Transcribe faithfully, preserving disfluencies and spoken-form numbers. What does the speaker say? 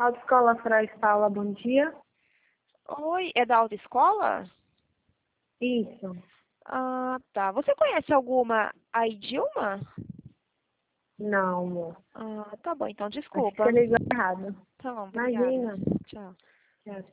Autoescola Frais Paula, bom dia. Oi, é da autoescola? Isso. Ah, tá. Você conhece alguma aí, Dilma? Não, amor. Ah, tá bom, então Acho que desculpa. você ligou errado. Tá bom, obrigada. Imagina. Tchau. Tchau.